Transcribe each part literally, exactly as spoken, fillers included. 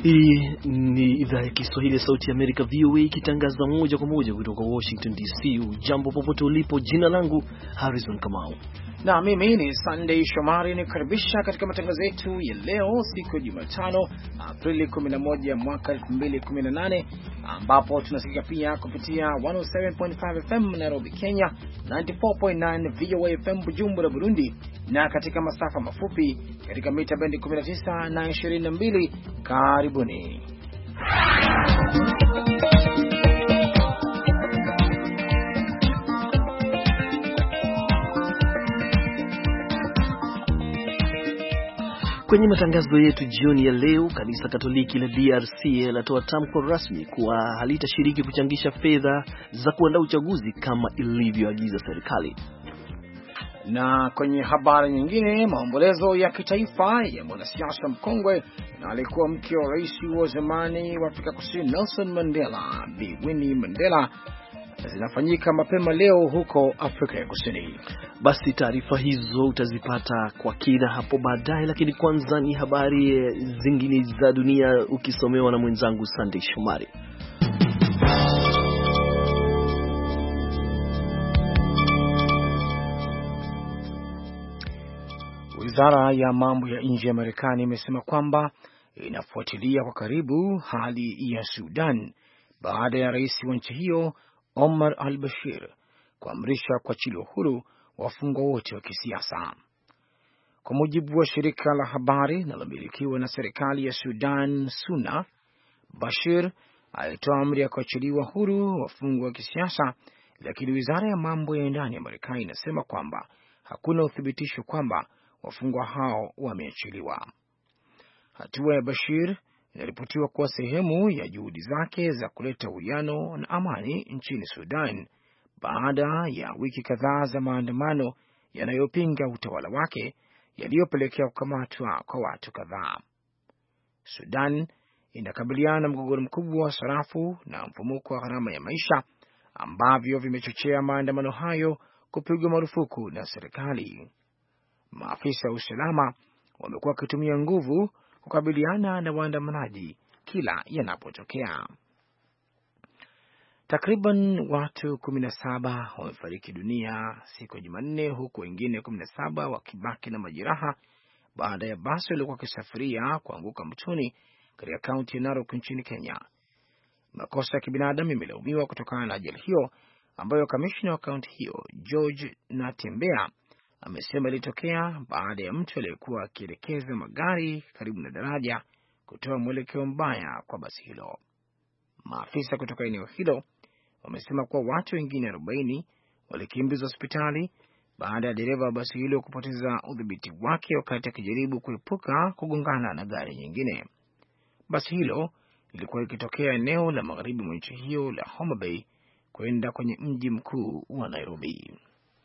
Hii ni idhaa ya Kiswahili ya Sauti ya Amerika V O A ikitangaza moja kwa moja kutoka Washington D C. Ujambo popote ulipo, jina langu Harrison Kamau. Na mimi ni Sunday Shomari nikaribisha katika matangazo yetu ya leo siku ya Jumatano Aprili kumi na moja mwaka elfu mbili kumi na nane, ambapo tunasikika pia kupitia one oh seven point five F M Nairobi Kenya, ninety-four point nine V O A F M Bujumbura Burundi, na katika masafa mafupi katika mita bendi kumi na tisa na ishirini na mbili. Karibuni. Kwenye matangazo yetu jioni ya leo, kanisa Katoliki la D R C linatoa tamko rasmi kuwa halitashiriki kuchangisha fedha za kuandaa uchaguzi kama ilivyoagiza serikali. Na kwenye habari nyingine, maombolezo ya kitaifa ya mwanasiasa mkongwe na alikuwa mke wa rais wa zamani wa Afrika Kusini Nelson Mandela, Bi Winnie Mandela, zinafanyika mapema leo huko Afrika ya Kusini. Basi taarifa hizo utazipata kwa kina hapo baadaye, lakini kwanza ni habari zingine za dunia ukisomewa na mwenzangu Sunday Shomari. Wizara ya mambo ya nje ya Marekani imesema kwamba inafuatilia kwa karibu hali ya Sudan baada ya rais wa nchi hiyo Omar al-Bashir kuamrisha kuachiliwa huru wafungwa wote wa kisiasa. Kwa mujibu wa shirika la habari linalomilikiwa na serikali ya Sudan SUNA, Bashir alitoa amri ya kuachiliwa huru wafungwa wa kisiasa, lakini wizara ya mambo ya ndani ya Marekani inasema kwamba hakuna uthibitisho kwamba wafungwa hao wameachiliwa. Hatua ya Bashir inaripotiwa kuwa sehemu ya juhudi zake za kuleta uwiano na amani nchini Sudan baada ya wiki kadhaa za maandamano yanayopinga utawala wake yaliyopelekea kukamatwa kwa watu kadhaa. Sudan inakabiliana na mgogoro mkubwa wa sarafu na mfumuko wa gharama ya maisha ambavyo vimechochea maandamano hayo kupigwa marufuku na serikali. Maafisa wa usalama wamekuwa wakitumia nguvu kukabiliana na waandamanaji kila yanapotokea. Takriban watu kumi na saba wamefariki dunia siku ya Jumanne, huku wengine kumi na saba wakibaki na majeraha baada ya basi lililokuwa kisafiria kuanguka mtoni katika kaunti ya Narok nchini Kenya. Makosa ya kibinadamu yamelaumiwa kutokana na ajali hiyo ambayo kamishna wa kaunti hiyo George Natembea amesema ilitokea baada ya mtu aliyekuwa akielekeza magari karibu na daraja kutoa mwelekeo mbaya kwa basi hilo. Maafisa kutoka eneo hilo wamesema kuwa watu wengine arobaini walikimbizwa hospitali baada ya dereva wa basi hilo kupoteza udhibiti wake wakati akijaribu kuepuka kugongana na gari nyingine. Basi hilo lilikuwa likitokea eneo la magharibi mwa nchi hiyo la Homa Bay kwenda kwenye mji mkuu wa Nairobi.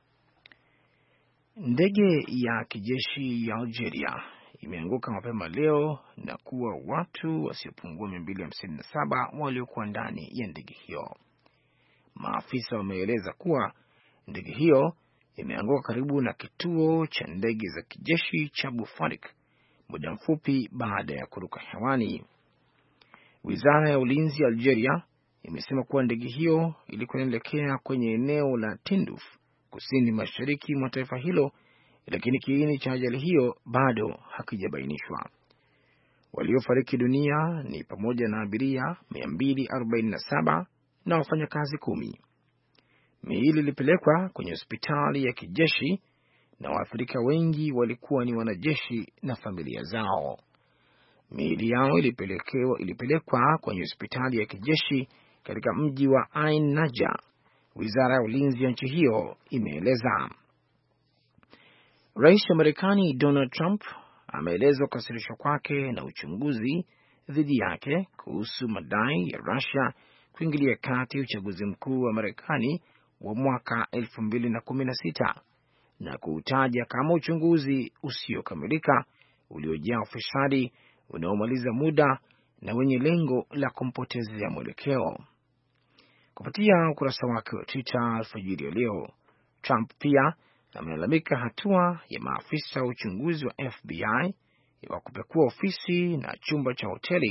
Ndege ya kijeshi ya Algeria imeanguka mapema leo na kuwa watu wasiopungua mia mbili hamsini na saba waliokuwa ndani ya ndege hiyo. Maafisa wameeleza kuwa ndege hiyo imeanguka karibu na kituo cha ndege za kijeshi cha Bufarik muda mfupi baada ya kuruka hewani. Wizara ya ulinzi ya Algeria imesema kuwa ndege hiyo ilikuwa inaelekea kwenye eneo la Tinduf kusini mashariki mwa taifa hilo, lakini kiini cha ajali hiyo bado hakijabainishwa. Waliofariki dunia ni pamoja na abiria mia mbili arobaini na saba na wafanyakazi kumi. Miili ilipelekwa kwenye hospitali ya kijeshi na waathirika wengi walikuwa ni wanajeshi na familia zao. Miili yao ilipelekwa ilipelekwa kwenye hospitali ya kijeshi katika mji wa Ain Naja, wizara ya ulinzi ya nchi hiyo imeeleza. Rais wa Marekani Donald Trump ameeleza kukasirishwa kwake na uchunguzi dhidi yake kuhusu madai ya Russia kuingilia kati uchaguzi mkuu wa Marekani wa mwaka elfu mbili na kumi na sita na kuutaja kama uchunguzi usiokamilika uliojaa ufisadi, unaomaliza muda na wenye lengo la kumpotezea mwelekeo. Kupitia ukurasa wake wa Twitter alfajiri ya leo, Trump pia amelalamika hatua ya maafisa wa uchunguzi wa F B I wa kupekua ofisi na chumba cha hoteli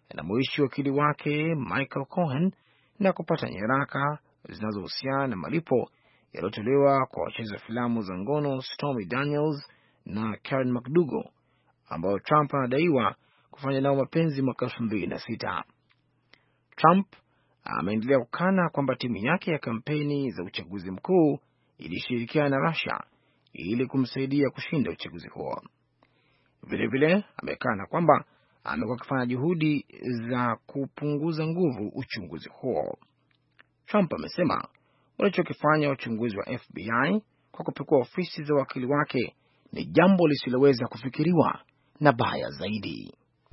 yanamwishi wakili wake Michael Cohen na kupata nyaraka zinazohusiana na malipo yaliyotolewa kwa wacheza filamu za ngono Stormy Daniels na Karen McDougal ambao Trump anadaiwa kufanya nao mapenzi mwaka elfu mbili na sita. Trump ameendelea kukana kwamba timu yake ya kampeni za uchaguzi mkuu ilishirikiana na Russia ili kumsaidia kushinda uchaguzi huo. Vilevile amekana kwamba amekuwa akifanya juhudi za kupunguza nguvu uchunguzi huo. Trump amesema walichokifanya uchunguzi wa F B I kwa kupekua ofisi za wakili wake ni jambo lisiloweza kufikiriwa na baya zaidi.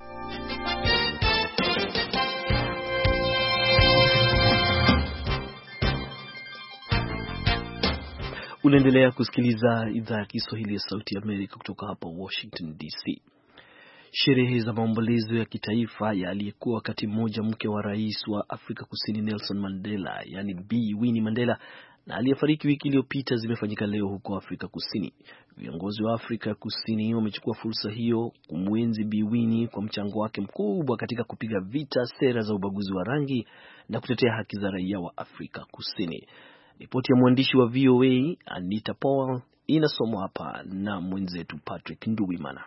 Unaendelea kusikiliza idhaa ya Kiswahili ya Sauti ya Amerika kutoka hapa Washington D C. Sherehe za maombolezo ya kitaifa ya aliyekuwa wakati mmoja mke wa rais wa Afrika Kusini Nelson Mandela, yani Bi Winnie Mandela, na aliyefariki wiki iliyopita zimefanyika leo huko Afrika Kusini. Viongozi wa Afrika Kusini wamechukua fursa hiyo kumwenzi Bi Winnie kwa mchango wake mkubwa katika kupiga vita sera za ubaguzi wa rangi na kutetea haki za raia wa Afrika Kusini. Ripoti ya mwandishi wa V O A Anita Powell inasomwa hapa na mwenzetu Patrick Nduwimana.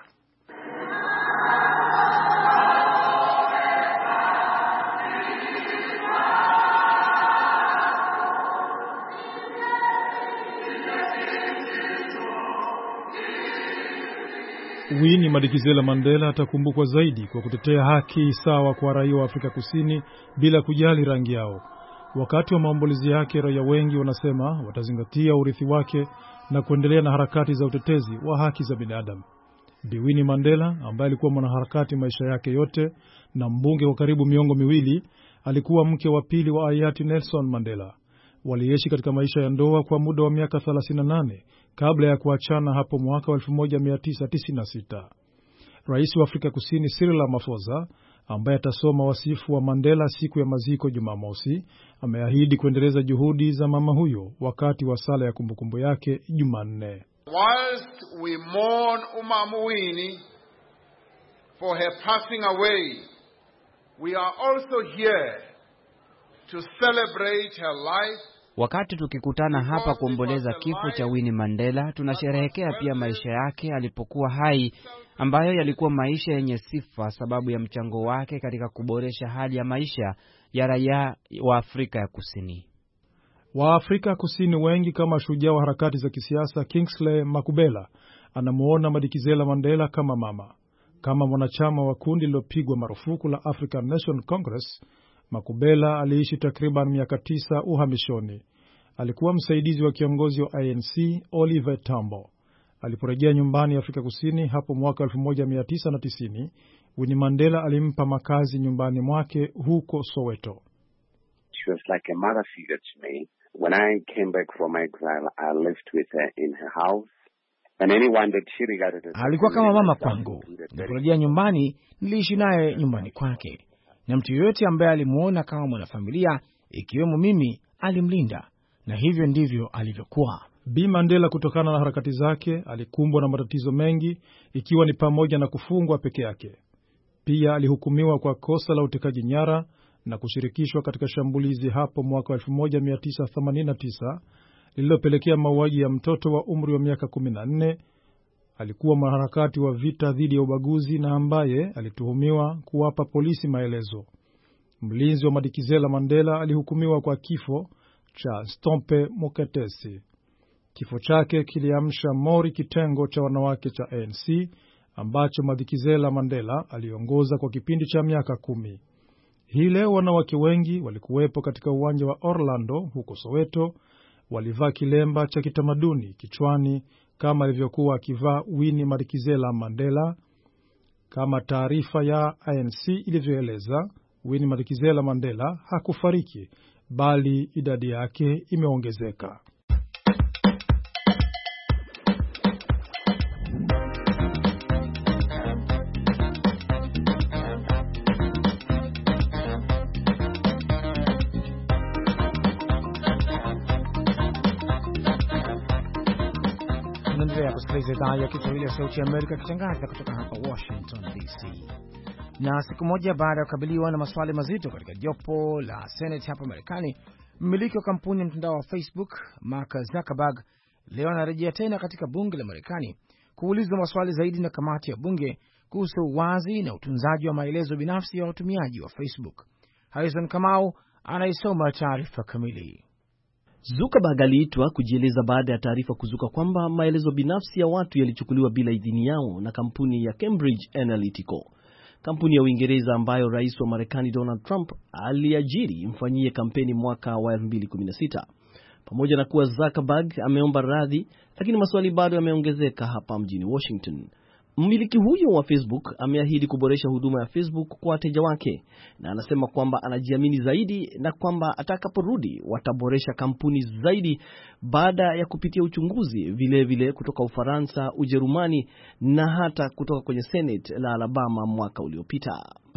Winnie Madikizela Mandela atakumbukwa zaidi kwa kutetea haki sawa kwa raia wa Afrika Kusini bila kujali rangi yao. Wakati wa maombolezi yake, raia wengi wanasema watazingatia urithi wake na kuendelea na harakati za utetezi wa haki za binadamu. Bi Winnie Mandela, ambaye alikuwa mwanaharakati maisha yake yote na mbunge kwa karibu miongo miwili, alikuwa mke wa pili wa hayati Nelson Mandela. Waliishi katika maisha ya ndoa kwa muda wa miaka thelathini na nane kabla ya kuachana hapo mwaka wa elfu moja mia tisa tisini na sita. Rais wa Afrika Kusini Cyril Ramaphosa, ambaye atasoma wasifu wa Mandela siku ya maziko Jumamosi, ameahidi kuendeleza juhudi za mama huyo wakati wa sala ya kumbukumbu yake Jumanne. Whilst we mourn Umama Winnie for her passing away, we are also here to celebrate her life. Wakati tukikutana hapa kuomboleza kifo cha Winnie Mandela, tunasherehekea pia maisha yake alipokuwa hai, ambayo yalikuwa maisha yenye sifa sababu ya mchango wake katika kuboresha hali ya maisha ya raia wa Afrika ya Kusini. Wa Afrika Kusini wengi kama shujaa wa harakati za kisiasa Kingsley Makubela anamuona Madikizela Mandela kama mama. Kama mwanachama wa kundi lililopigwa marufuku la African National Congress, Makubela aliishi takriban miaka tisa uhamishoni. Alikuwa msaidizi wa kiongozi wa I N C Oliver Tambo. Aliporejea nyumbani Afrika Kusini hapo mwaka elfu moja mia tisa na tisini, Winnie Mandela alimpa makazi nyumbani mwake huko Soweto. She was like a mother figure to me. When I came back from exile, I lived with her in her house. And anyone that she regarded as alikuwa kama mama kwangu. Niliporejea nyumbani, niliishi naye nyumbani kwake. Na mtu yote ambaye alimuona kama mwanafamilia, ikiwemo mimi, alimlinda. Na hivyo ndivyo alivyokuwa. Bi Mandela, kutokana na harakati zake, alikumbwa na matatizo mengi, ikiwa ni pamoja na kufungwa peke yake. Pia alihukumiwa kwa kosa la utekaji nyara na kushirikishwa katika shambulizi hapo mwaka elfu moja mia tisa themanini na tisa lililopelekea mauaji ya mtoto wa umri wa miaka kumi na nne. Alikuwa mwanaharakati wa vita dhidi ya ubaguzi na ambaye alituhumiwa kuwapa polisi maelezo. Mlinzi wa Madikizela Mandela alihukumiwa kwa kifo cha Stompe Moketesi. Kifo chake kiliamsha mori kitengo cha wanawake cha A N C ambacho Madikizela Mandela aliongoza kwa kipindi cha miaka kumi. Hii leo wanawake wengi walikuwepo katika uwanja wa Orlando huko Soweto, walivaa kilemba cha kitamaduni kichwani kama alivyokuwa akivaa Winnie Madikizela Mandela. Kama taarifa ya I N C ilivyoeleza, Winnie Madikizela Mandela hakufariki, bali idadi yake imeongezeka. Tunaendelea kusikiliza idhaa ya Kiswahili ya Sauti ya Amerika ikitangaza kutoka hapa Washington D C. Na siku moja baada ya kukabiliwa na maswali mazito katika jopo la Senate hapa Marekani, mmiliki wa kampuni ya mtandao wa Facebook Mark Zuckerberg leo anarejea tena katika bunge la Marekani kuulizwa maswali zaidi na kamati ya bunge kuhusu uwazi na utunzaji wa maelezo binafsi ya watumiaji wa Facebook. Harrison Kamau anaisoma taarifa kamili. Zuckerberg aliitwa kujieleza baada ya taarifa kuzuka kwamba maelezo binafsi ya watu yalichukuliwa bila idhini yao na kampuni ya Cambridge Analytica, kampuni ya Uingereza ambayo rais wa Marekani Donald Trump aliajiri mfanyie kampeni mwaka wa elfu mbili kumi na sita. Pamoja na kuwa Zuckerberg ameomba radhi, lakini maswali bado yameongezeka hapa mjini Washington. Mmiliki huyo wa Facebook ameahidi kuboresha huduma ya Facebook kwa wateja wake, na anasema kwamba anajiamini zaidi na kwamba atakaporudi wataboresha kampuni zaidi baada ya kupitia uchunguzi vile vile kutoka Ufaransa, Ujerumani na hata kutoka kwenye Senate la Alabama mwaka uliopita.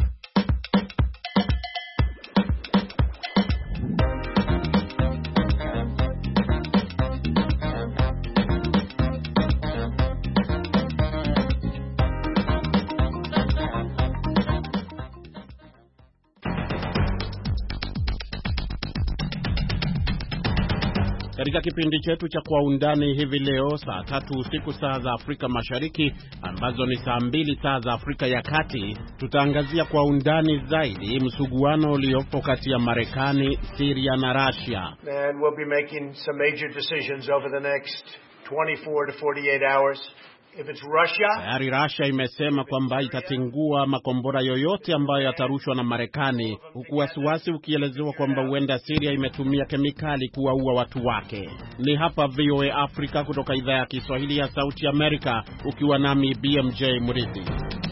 Katika kipindi chetu cha Kwa Undani hivi leo saa tatu usiku saa za Afrika Mashariki, ambazo ni saa mbili saa za Afrika ya Kati, tutaangazia kwa undani zaidi msuguano uliopo kati ya Marekani, Syria na Russia. And we'll be making some major decisions over the next twenty-four to forty-eight hours. If it's Russia, tayari Russia imesema kwamba itatingua makombora yoyote ambayo yatarushwa na Marekani, huku wasiwasi ukielezewa kwamba huenda Syria imetumia kemikali kuwaua watu wake. Ni hapa V O A Africa kutoka idhaa ya Kiswahili ya Sauti Amerika, ukiwa nami B M J Murithi.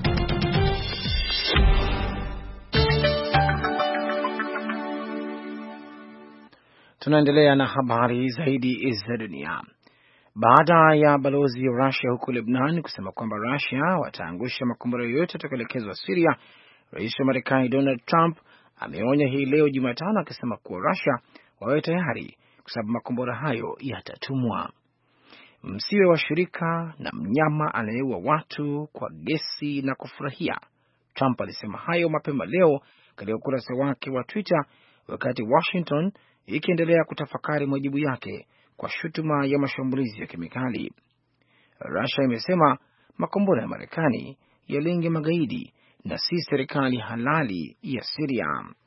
Tunaendelea na habari zaidi za dunia. Baada ya balozi wa Russia huko Lebanon kusema kwamba Russia wataangusha makombora yoyote yatakayoelekezwa Syria, rais wa Marekani Donald Trump ameonya hii leo Jumatano akisema kuwa Russia wawe tayari kwa sababu makombora hayo yatatumwa. Msiwe washirika na mnyama anayeua watu kwa gesi na kufurahia. Trump alisema hayo mapema leo katika ukurasa wake wa Twitter wakati Washington ikiendelea kutafakari majibu yake kwa shutuma ya mashambulizi ya kemikali. Russia imesema makombora ya Marekani yalenga magaidi na si serikali halali ya Syria.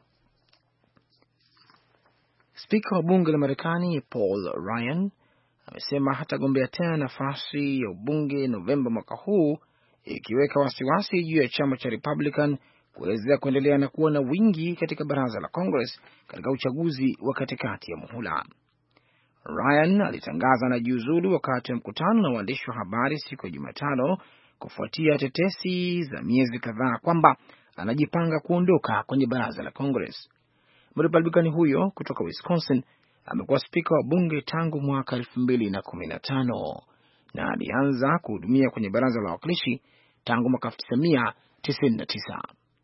Spika wa bunge la Marekani Paul Ryan amesema hatagombea tena nafasi ya ubunge Novemba mwaka huu, ikiweka wasiwasi juu ya chama cha Republican kuelezea kuendelea na kuwa na wingi katika baraza la Congress katika uchaguzi wa katikati ya muhula. Ryan alitangaza na jiuzulu wakati wa mkutano na waandishi wa habari siku ya Jumatano kufuatia tetesi za miezi kadhaa kwamba anajipanga kuondoka kwenye baraza la Congress. Mrepublikani huyo kutoka Wisconsin amekuwa spika wa bunge tangu mwaka elfu mbili na kumi na tano na alianza kuhudumia kwenye baraza la wawakilishi tangu mwaka elfu tisa mia tisini na tisa.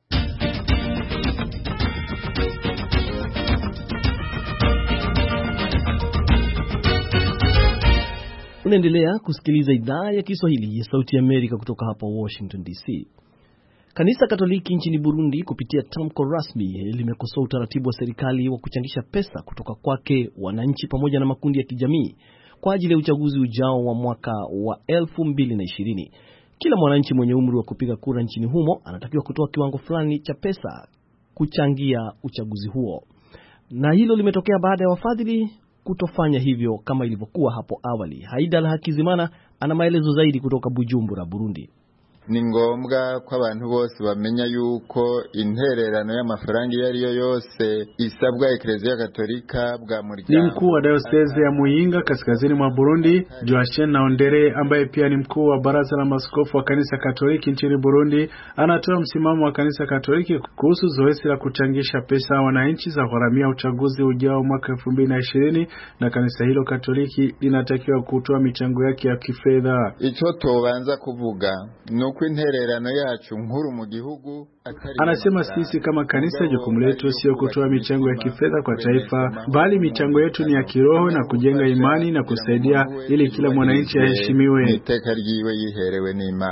Unaendelea kusikiliza idhaa ya Kiswahili ya Sauti ya Amerika kutoka hapa Washington D C. Kanisa Katoliki nchini Burundi kupitia tamko rasmi limekosoa utaratibu wa serikali wa kuchangisha pesa kutoka kwake wananchi pamoja na makundi ya kijamii kwa ajili ya uchaguzi ujao wa mwaka wa elfu mbili na ishirini. Kila mwananchi mwenye umri wa kupiga kura nchini humo anatakiwa kutoa kiwango fulani cha pesa kuchangia uchaguzi huo. Na hilo limetokea baada ya wafadhili kutofanya hivyo kama ilivyokuwa hapo awali. Haidal Hakizimana ana maelezo zaidi kutoka Bujumbura, Burundi. Ni ngombwa ko abantu bose bamenya yuko intererano y'amafaranga yariyo yose isabwa Eklezia Katolika bwa muryango. Ni mkuu wa diocese ya Muyinga kaskazini mwa Burundi, Joachim Naondere, ambaye pia ni mkuu wa baraza la maaskofu wa kanisa Katoliki nchini Burundi, anatoa msimamo wa kanisa Katoliki kuhusu zoezi la kuchangisha pesa wananchi za gharamia uchaguzi ujao mwaka elfu mbili na ishirini, na kanisa hilo Katoliki linatakiwa kutoa michango yake ya kifedha. Ico tobanza kuvuga nuko intererano yacu nkuru mu gihugu. Anasema sisi kama kanisa jukumu letu sio kutoa michango ya kifedha kwa taifa, bali michango yetu ni ya kiroho na kujenga imani na kusaidia ili kila mwananchi aheshimiwe. Iteka ryiwe yiherewe n'Imana.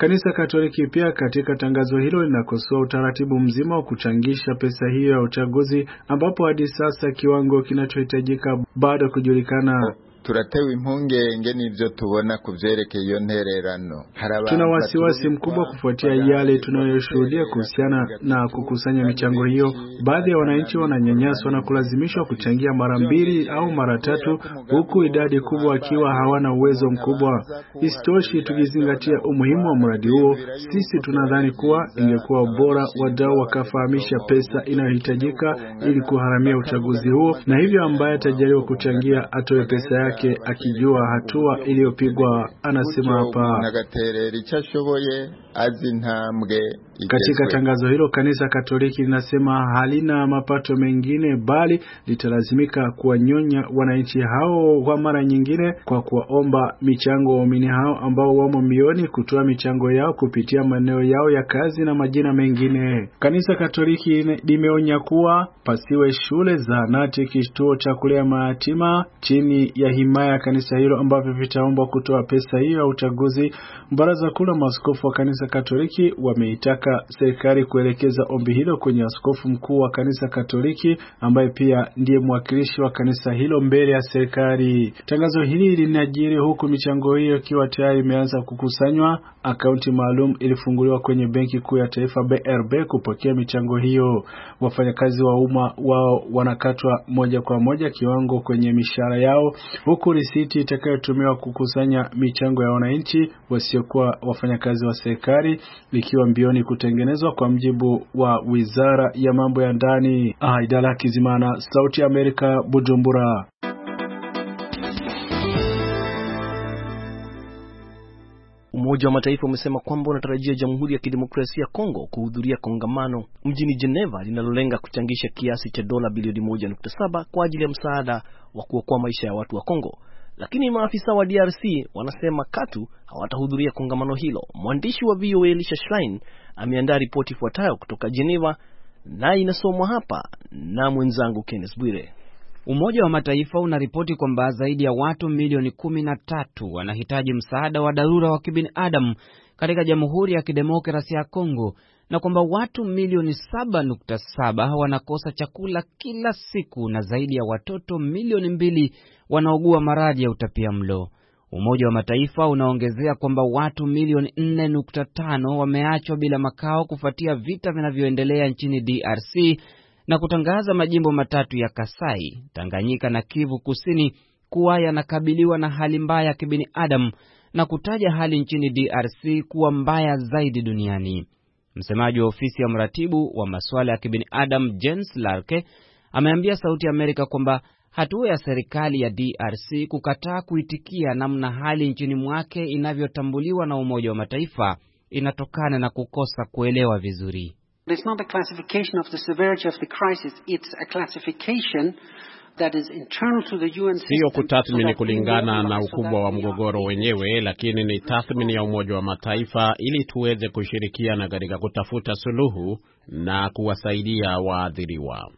Kanisa Katoliki pia katika tangazo hilo linakosoa utaratibu mzima wa kuchangisha pesa hiyo ya uchaguzi, ambapo hadi sasa kiwango kinachohitajika bado kujulikana. Turatewe impungenge n'ivyo tubona kuvyerekeye iyo ntererano. Tuna wasiwasi mkubwa kufuatia yale tunayoshuhudia kuhusiana na kukusanya michango hiyo. Baadhi ya wananchi wananyanyaswa na kulazimishwa kuchangia mara mbili au mara tatu, huku idadi kubwa akiwa hawana uwezo mkubwa. Isitoshi, tukizingatia umuhimu wa mradi huo, sisi tunadhani kuwa ingekuwa bora wadau wakafahamisha pesa inayohitajika ili kuharamia uchaguzi huo, na hivyo ambaye atajaliwa kuchangia atoe pesa yake akijua hatua iliyopigwa, anasema hapa. Katika tangazo hilo, Kanisa Katoliki linasema halina mapato mengine bali litalazimika kuwanyonya wananchi hao kwa mara nyingine kwa kuwaomba michango waumini hao ambao wamo mbioni kutoa michango yao kupitia maeneo yao ya kazi na majina mengine. Kanisa Katoliki limeonya kuwa pasiwe shule, zahanati, kituo cha kulea mayatima chini ya himaya ya kanisa hilo ambavyo vitaomba kutoa pesa hiyo ya uchaguzi. Baraza Kuu la Maaskofu wa Kanisa Katoliki wameitaka serikali kuelekeza ombi hilo kwenye askofu mkuu wa Kanisa Katoliki ambaye pia ndiye mwakilishi wa kanisa hilo mbele ya serikali. Tangazo hili linajiri huku michango hiyo ikiwa tayari imeanza kukusanywa. Akaunti maalum ilifunguliwa kwenye Benki Kuu ya Taifa B R B kupokea michango hiyo. Wafanyakazi wa umma wao wanakatwa moja kwa moja kiwango kwenye mishahara yao, huku risiti itakayotumiwa kukusanya michango ya wananchi wasiokuwa wafanyakazi wa serikali likiwa mbioni kutengenezwa, kwa mjibu wa Wizara ya Mambo ya Ndani. Ah, Idala Kizimana, Sauti ya Amerika, Bujumbura. Umoja wa Mataifa umesema kwamba unatarajia Jamhuri ya Kidemokrasia ya Kongo kuhudhuria kongamano mjini Geneva linalolenga kuchangisha kiasi cha dola bilioni moja nukta saba kwa ajili ya msaada wa kuokoa maisha ya watu wa Kongo. Lakini maafisa wa D R C wanasema katu hawatahudhuria kongamano hilo. Mwandishi wa V O A Elisha Schlein ameandaa ripoti ifuatayo kutoka Geneva na inasomwa hapa na mwenzangu Kenneth Bwire. Umoja wa Mataifa unaripoti kwamba zaidi ya watu milioni kumi na tatu wanahitaji msaada wa dharura wa kibinadamu katika Jamhuri ya Kidemokrasia ya Kongo, na kwamba watu milioni saba nukta saba wanakosa chakula kila siku na zaidi ya watoto milioni mbili wanaugua maradhi ya utapiamlo. Umoja wa Mataifa unaongezea kwamba watu milioni nne nukta tano wameachwa bila makao kufuatia vita vinavyoendelea nchini D R C na kutangaza majimbo matatu ya Kasai, Tanganyika na Kivu Kusini kuwa yanakabiliwa na hali mbaya ya kibinadamu na kutaja hali nchini D R C kuwa mbaya zaidi duniani. Msemaji wa ofisi ya mratibu wa masuala ya kibinadamu Jens Larke ameambia Sauti ya Amerika kwamba hatua ya serikali ya D R C kukataa kuitikia namna hali nchini mwake inavyotambuliwa na Umoja wa Mataifa inatokana na kukosa kuelewa vizuri. It's not a classification of the severity of the crisis, it's a classification that is internal to the U N system. Sio kutathmini kulingana na ukubwa wa mgogoro wenyewe, lakini ni tathmini ya Umoja wa Mataifa ili tuweze kushirikiana katika kutafuta suluhu na kuwasaidia waathiriwa.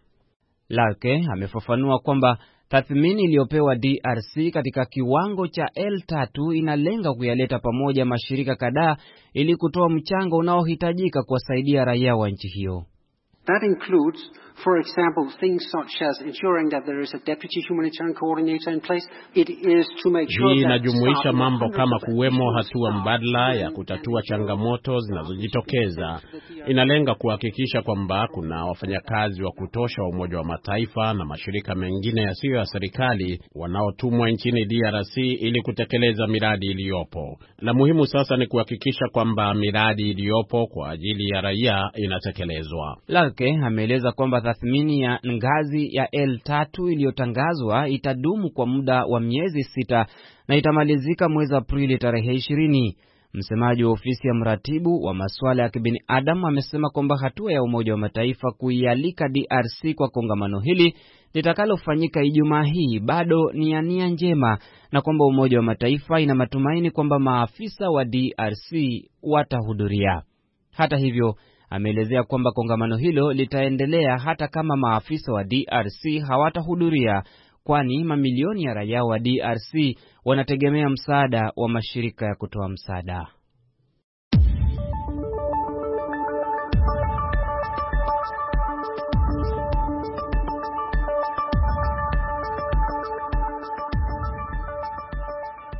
Larke amefafanua kwamba tathmini iliyopewa D R C katika kiwango cha L tatu inalenga kuyaleta pamoja mashirika kadhaa ili kutoa mchango unaohitajika kuwasaidia raia wa nchi hiyo. That includes, for example, things such as ensuring that there is a deputy humanitarian coordinator in place. It is to make sure hii inajumuisha mambo kama kuwemo hatua mbadala ya kutatua changamoto zinazojitokeza. Inalenga kuhakikisha kwamba kuna wafanyakazi wa kutosha wa Umoja wa Mataifa na mashirika mengine yasiyo ya serikali wanaotumwa nchini D R C ili kutekeleza miradi iliyopo. La muhimu sasa ni kuhakikisha kwamba miradi iliyopo kwa ajili ya raia inatekelezwa. Larke ameeleza kwamba tathmini ya ngazi ya L tatu iliyotangazwa itadumu kwa muda wa miezi sita na itamalizika mwezi Aprili tarehe ishirini. Msemaji wa ofisi ya mratibu wa masuala ya kibinadamu amesema kwamba hatua ya Umoja wa Mataifa kuialika D R C kwa kongamano hili litakalofanyika Ijumaa hii bado ni ya nia njema, na kwamba Umoja wa Mataifa ina matumaini kwamba maafisa wa D R C watahudhuria. Hata hivyo, ameelezea kwamba kongamano hilo litaendelea hata kama maafisa wa D R C hawatahudhuria, kwani mamilioni ya raia wa D R C wanategemea msaada wa mashirika ya kutoa msaada.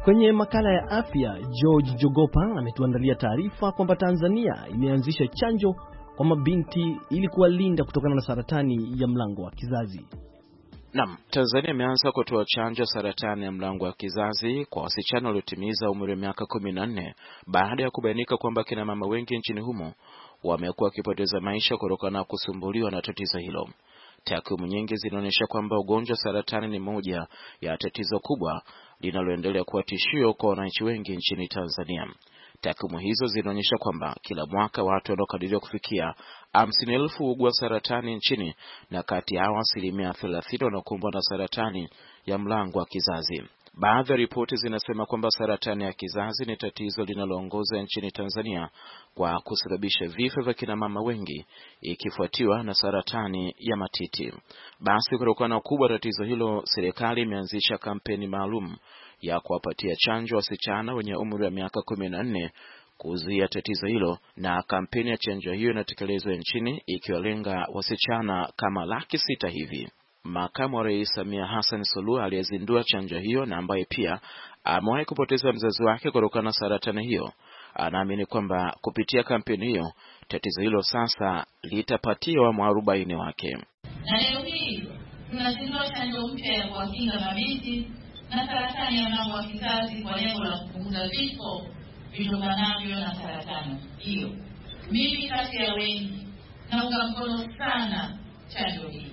Kwenye makala ya afya, George Jogopa ametuandalia taarifa kwamba Tanzania imeanzisha chanjo kwa mabinti ili kuwalinda kutokana na saratani ya mlango wa kizazi. Naam, Tanzania imeanza kutoa chanjo saratani ya mlango wa kizazi kwa wasichana waliotimiza umri wa miaka kumi na nne baada ya kubainika kwamba kina mama wengi nchini humo wamekuwa wakipoteza maisha kutokana na kusumbuliwa na tatizo hilo. Takwimu nyingi zinaonyesha kwamba ugonjwa saratani ni moja ya tatizo kubwa linaloendelea kuwa tishio kwa wananchi wengi nchini Tanzania. Takwimu hizo zinaonyesha kwamba kila mwaka watu wanaokadiriwa kufikia hamsini elfu ugua saratani nchini, na kati yao asilimia thelathini wanakumbwa na saratani ya mlango wa kizazi. Baadhi ya ripoti zinasema kwamba saratani ya kizazi ni tatizo linaloongoza nchini Tanzania kwa kusababisha vifo vya kina mama wengi, ikifuatiwa na saratani ya matiti. Basi kutokana na ukubwa tatizo hilo, serikali imeanzisha kampeni maalum ya kuwapatia chanjo wasichana wenye umri wa miaka kumi na nne kuzuia tatizo hilo, na kampeni ya chanjo hiyo inatekelezwa nchini ikiwalenga wasichana kama laki sita hivi. Makamu wa Rais Samia Hassan Suluhu aliyezindua chanjo hiyo na ambaye pia amewahi kupoteza mzazi wake kutokana na saratani hiyo, anaamini kwamba kupitia kampeni hiyo tatizo hilo sasa litapatiwa mwarobaini wake. Na leo hii tunazindua chanjo mpya ya kuwakinga mabinti na saratani ya mlango wa kizazi kwa lengo la kupunguza vifo vitokanavyo na saratani hiyo. Mimi kati ya wengi naunga mkono sana chanjo hii.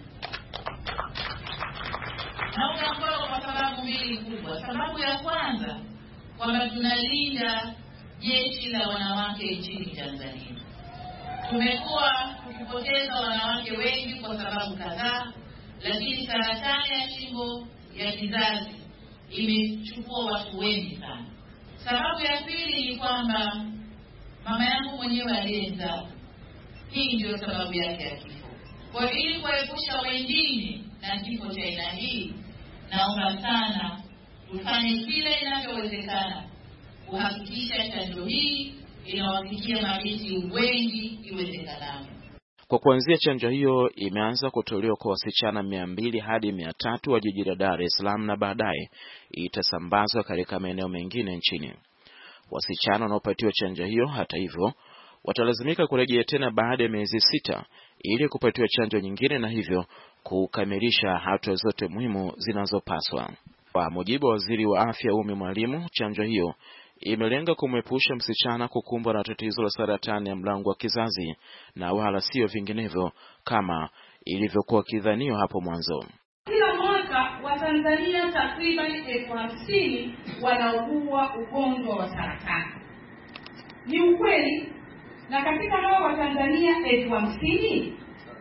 Naunga mkono kwa sababu mbili kubwa. Sababu ya kwanza, kwamba tunalinda jeshi la wanawake nchini Tanzania. Tumekuwa tukipoteza wanawake wengi kwa sababu kadhaa, lakini saratani ya shingo ya kizazi imechukua watu wengi sana. Sababu ya pili ni kwamba mama yangu mwenyewe aliyezaa, hii ndio sababu yake ya kifo. Kwa ili kuepusha wengine na kifo cha aina hii, naomba sana tufanye kile inavyowezekana kuhakikisha chanjo hii inawafikia mabinti wengi iwezekanavyo. Kwa kuanzia, chanjo hiyo imeanza kutolewa kwa wasichana mia mbili hadi mia tatu wa jiji la Dar es Salaam, na baadaye itasambazwa katika maeneo mengine nchini. Wasichana wanaopatiwa chanjo hiyo, hata hivyo, watalazimika kurejea tena baada ya miezi sita ili kupatiwa chanjo nyingine, na hivyo kukamilisha hatua zote muhimu zinazopaswa. Kwa mujibu wa Waziri wa Afya Umi Mwalimu, chanjo hiyo imelenga kumepusha msichana kukumbwa na tatizo la saratani ya mlango wa kizazi na wala sio vinginevyo kama ilivyokuwa kidhaniwa hapo mwanzo. Kila mwaka Watanzania takriban elfu hamsini wanaugua ugonjwa wa saratani. Ni ukweli, na katika hao Watanzania elfu hamsini,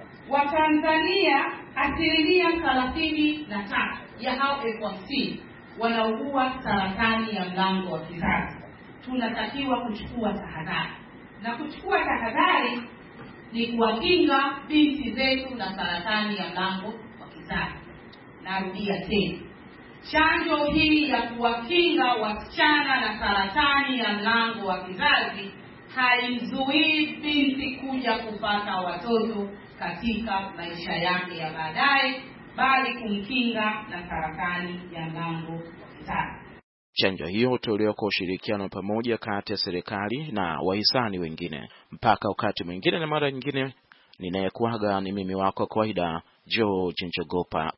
Watanzania asilimia thelathini na tatu ya hao elfu hamsini wanaugua saratani ya mlango wa kizazi. Tunatakiwa kuchukua tahadhari, na kuchukua tahadhari ni kuwakinga binti zetu na saratani ya mlango wa kizazi. Narudia tena, chanjo hii ya kuwakinga wasichana na saratani ya mlango wa kizazi haimzuii binti kuja kupata watoto katika maisha yake ya baadaye, bali kumkinga na saratani ya mlango wa kizazi. Chanjo hiyo hutolewa kwa ushirikiano pamoja kati ya serikali na wahisani wengine. Mpaka wakati mwingine na mara nyingine, ninayekuaga ni mimi wako kawaida, George Njogopa.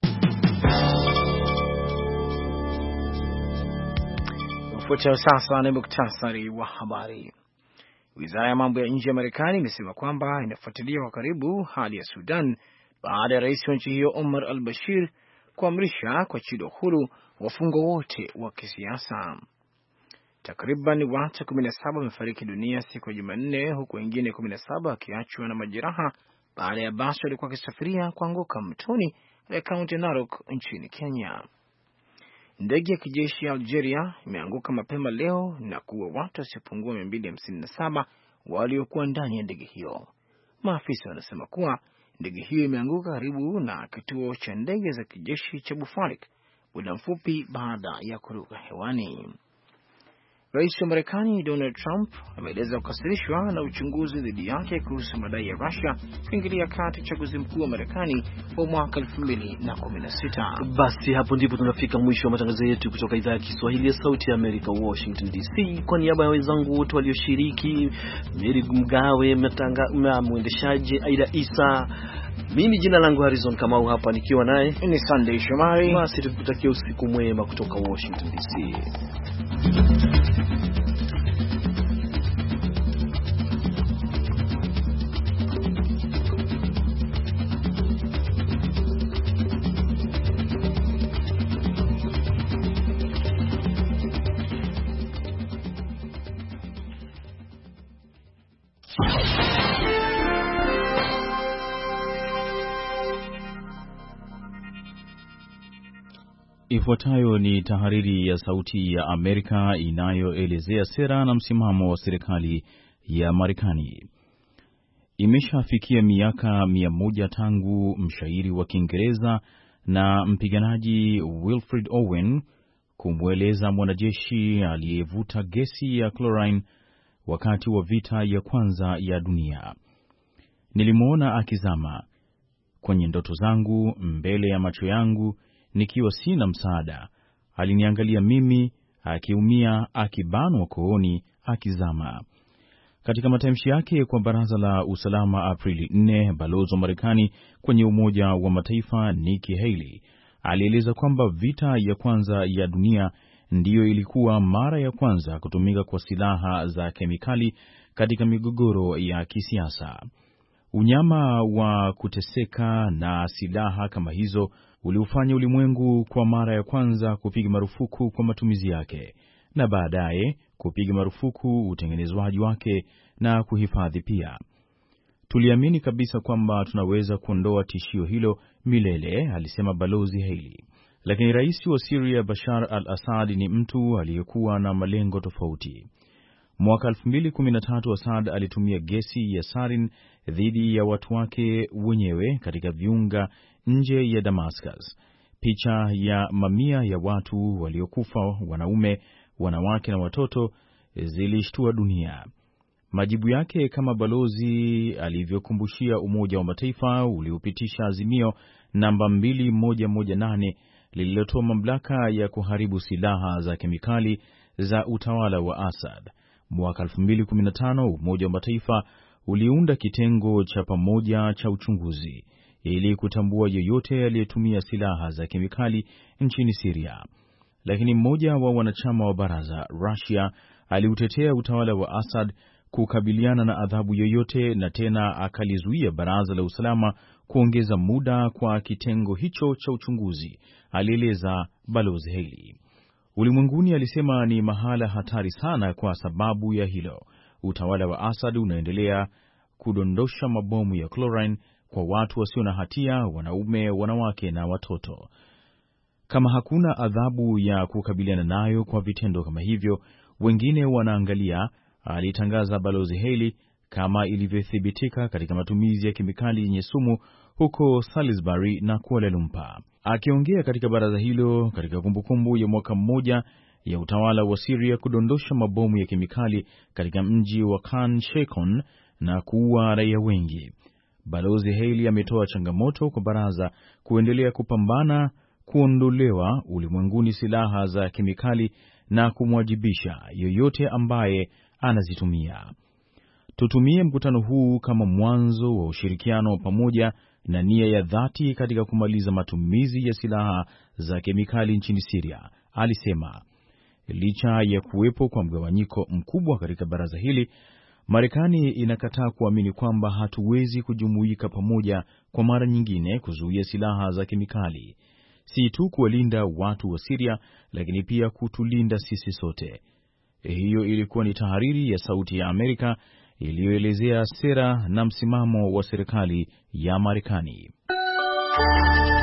Ufuatao sasa ni muktasari wa habari. Wizara ya mambo ya nje ya Marekani imesema kwamba inafuatilia kwa karibu hali ya Sudan baada ya rais wa nchi hiyo Omar al-Bashir kuamrisha kuachiliwa huru wafungwa wote wa kisiasa. Takriban watu kumi na saba wamefariki dunia siku ya Jumanne, huku wengine kumi na saba wakiachwa na majeraha baada ya basi walikuwa wakisafiria kuanguka mtoni katika kaunti ya Narok nchini Kenya. Ndege ya kijeshi ya Algeria imeanguka mapema leo na kuua watu wasiopungua mia mbili hamsini na saba waliokuwa ndani ya ndege hiyo. Maafisa wanasema kuwa ndege hiyo imeanguka karibu na kituo cha ndege za kijeshi cha Bufarik muda mfupi baada ya kuruka hewani. Rais wa Marekani Donald Trump ameeleza kukasirishwa na uchunguzi dhidi yake kuhusu madai ya Russia kuingilia kati uchaguzi mkuu wa Marekani wa mwaka elfu mbili na kumi na sita. Basi hapo ndipo tunafika mwisho wa matangazo yetu kutoka idhaa ya Kiswahili ya Sauti ya Amerika, Washington D C. Kwa niaba ya wenzangu wote walioshiriki, Mary Mgawe, mtanga mwendeshaji Aida Isa, mimi jina langu Harrison Kamau, hapa nikiwa naye ni Sunday Shomari. Basi tukutakia usiku mwema kutoka Washington D C. Ifuatayo ni tahariri ya Sauti ya Amerika inayoelezea sera na msimamo wa serikali ya Marekani. Imeshafikia miaka mia moja tangu mshairi wa Kiingereza na mpiganaji Wilfred Owen kumweleza mwanajeshi aliyevuta gesi ya chlorine wakati wa vita ya kwanza ya dunia. Nilimwona akizama kwenye ndoto zangu, mbele ya macho yangu, nikiwa sina msaada. Aliniangalia mimi, akiumia, akibanwa kooni, akizama. Katika matamshi yake kwa Baraza la Usalama Aprili nne, balozi wa Marekani kwenye Umoja wa Mataifa Nikki Haley alieleza kwamba vita ya kwanza ya dunia ndiyo ilikuwa mara ya kwanza kutumika kwa silaha za kemikali katika migogoro ya kisiasa. Unyama wa kuteseka na silaha kama hizo uliufanya ulimwengu kwa mara ya kwanza kupiga marufuku kwa matumizi yake, na baadaye kupiga marufuku utengenezwaji wake na kuhifadhi pia. Tuliamini kabisa kwamba tunaweza kuondoa tishio hilo milele, alisema Balozi Haley. Lakini rais wa Syria Bashar al-Assad ni mtu aliyekuwa na malengo tofauti. Mwaka elfu mbili kumi na tatu Assad alitumia gesi ya sarin dhidi ya watu wake wenyewe katika viunga nje ya Damascus. Picha ya mamia ya watu waliokufa, wanaume, wanawake na watoto, zilishtua dunia. Majibu yake kama balozi alivyokumbushia Umoja wa Mataifa uliopitisha azimio namba mbili moja moja nane lililotoa mamlaka ya kuharibu silaha za kemikali za utawala wa Assad. Mwaka elfu mbili kumi na tano Umoja wa Mataifa uliunda kitengo cha pamoja cha uchunguzi ili kutambua yeyote aliyetumia silaha za kemikali nchini Syria. Lakini mmoja wa wanachama wa baraza, Russia, aliutetea utawala wa Assad kukabiliana na adhabu yoyote, na tena akalizuia Baraza la Usalama kuongeza muda kwa kitengo hicho cha uchunguzi, alieleza Balozi Haley. Ulimwenguni, alisema, ni mahala hatari sana kwa sababu ya hilo. Utawala wa Assad unaendelea kudondosha mabomu ya chlorine kwa watu wasio na hatia, wanaume, wanawake na watoto. Kama hakuna adhabu ya kukabiliana nayo kwa vitendo kama hivyo, wengine wanaangalia, alitangaza Balozi Haley, kama ilivyothibitika katika matumizi ya kemikali yenye sumu huko Salisbury na Kuala Lumpur. Akiongea katika baraza hilo katika kumbukumbu ya mwaka mmoja ya utawala wa Syria kudondosha mabomu ya kemikali katika mji wa Khan Sheikhoun na kuua raia wengi, Balozi Haley ametoa changamoto kwa baraza kuendelea kupambana kuondolewa ulimwenguni silaha za kemikali na kumwajibisha yoyote ambaye anazitumia. Tutumie mkutano huu kama mwanzo wa ushirikiano pamoja na nia ya dhati katika kumaliza matumizi ya silaha za kemikali nchini Syria, alisema. Licha ya kuwepo kwa mgawanyiko mkubwa katika baraza hili, Marekani inakataa kuamini kwamba hatuwezi kujumuika pamoja kwa mara nyingine kuzuia silaha za kemikali, si tu kuwalinda watu wa Syria, lakini pia kutulinda sisi sote. Hiyo ilikuwa ni tahariri ya Sauti ya Amerika iliyoelezea sera na msimamo wa serikali ya Marekani.